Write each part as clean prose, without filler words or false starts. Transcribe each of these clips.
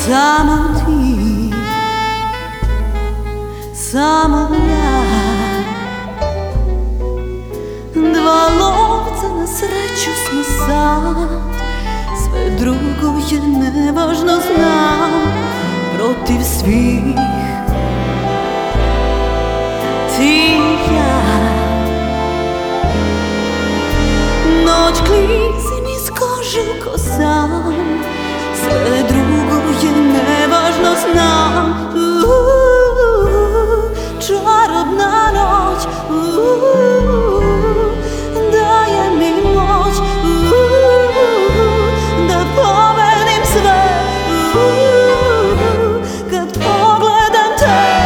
Samo ti, samo ja, dva lovca na sreću smo sad. Sve drugo je nevažno, znam, protiv svih ti i ja. Noć klizi niz kožu ko sam, sve drugo je nevažno, znam. Čarobna noć daje mi moć da pobedim sve kad pogledam te.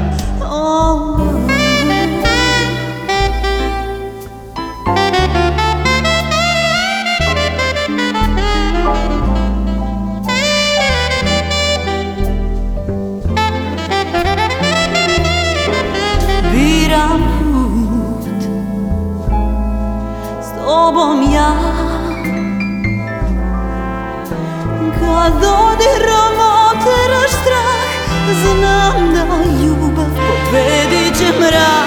Biram put s tobom ja, kad dodirom oteraš strah, znam da ljubav pobedit će mrak.